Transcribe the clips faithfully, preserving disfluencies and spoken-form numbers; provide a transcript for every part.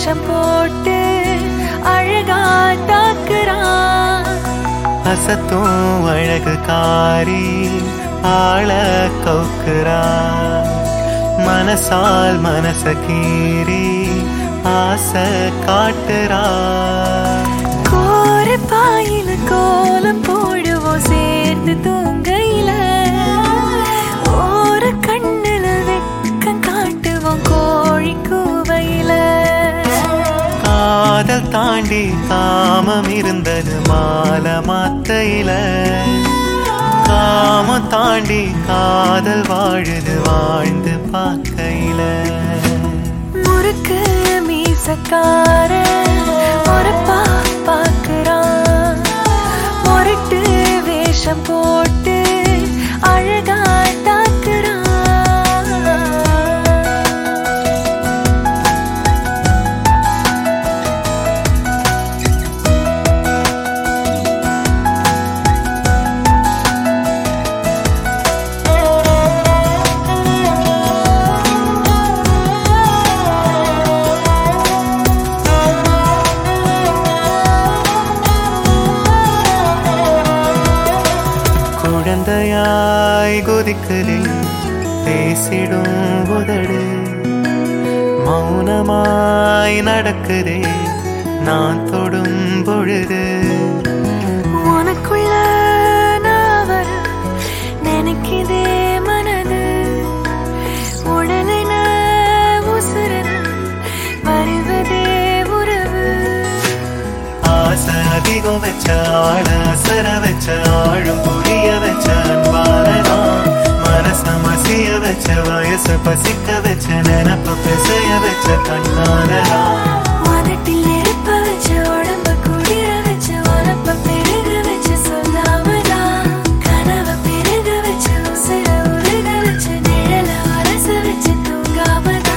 வேஷம் போட்டு அழகா தாக்குறான். அசத்தும் அழகு காரி ஆள கவுக்குறான். மனசால் மனச கீறி ஆசை காட்டுறான். கோர பாயில கோலம் போடுவோம் சேர்ந்து தூங்கையில. ஒரு கண்ணுல வெக்கம் காட்டுவோம் கோழி கூவையில. காதல் தாண்டி காமம் இருந்தது மாலை மாத்தையில. காமம் தாண்டி காதல் வாழுது வாழ்ந்து பார்க்கையில. முறுக்கு மீசக்கார ஒரு பா பாக்குறான். முரட்டு வேஷம் போட்டு அழகா தாக்குறான். குழந்தையாய் குதிக்குதே பேசிடும் உதடு. மௌனமாய் நடக்குதே நான் தொடும் பொழுது. உனக்குள்ள நான் வர நினைக்குதே மனது. உடலின உசுரன வருவதே உறவு. ஆசை அதிகம் வச்ச ஆள அசர வச்ச ஆழும் புரிய வச்ச அன்பாலதான். மனச மசிய வச்ச வயச பசிக்க வச்ச நினப்ப பிசைய வச்ச கண்ணாலதான். உதட்டில் இருப்ப வச்ச உடம்ப குடிர வச்ச உனப்ப பெருக வச்ச சொல்லாமதான். கனவ பெருக வச்ச உசுர உருக வச்ச நிழல அரச வச்ச தூங்காமதான்.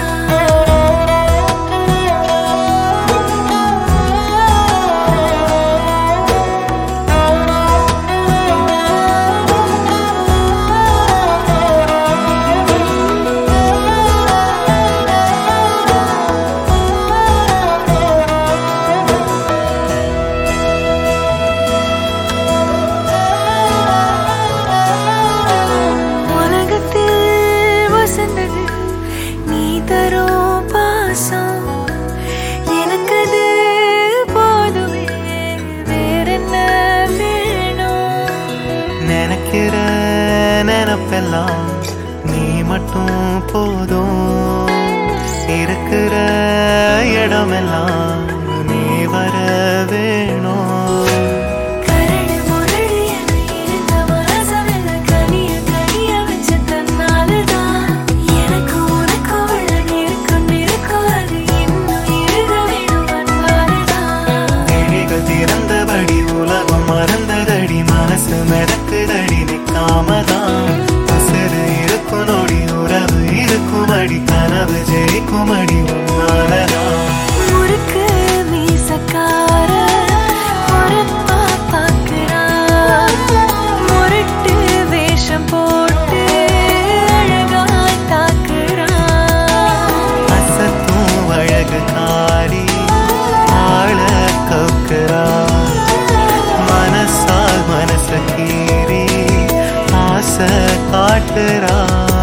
நீ தரும் பாசம் எனக்கது போதுமே வேறென்ன வேணும். நினைக்கிற நினப்பெல்லாம் நீ மட்டும் போதும். இருக்கிற இடமெல்லாம் நீ வர வேணும். மறந்ததடி மனசு மிதக்குதடி நிக்காமதான். உசுறு இருக்கும் நொடி உறவு இருக்கும் அடி கனவு ஜெயிக்கும் அடி உன்னாலதான். முறுக்கு மீசக்கார பொறப்பா பாக்குறான். முரட்டு வேஷம் போட்டு அழகா தாக்குறான். அசத்தும் அழகு காரி ஆள கவுக்குறான். மனசால் மனச கீறி ஆசை காட்டுறான்.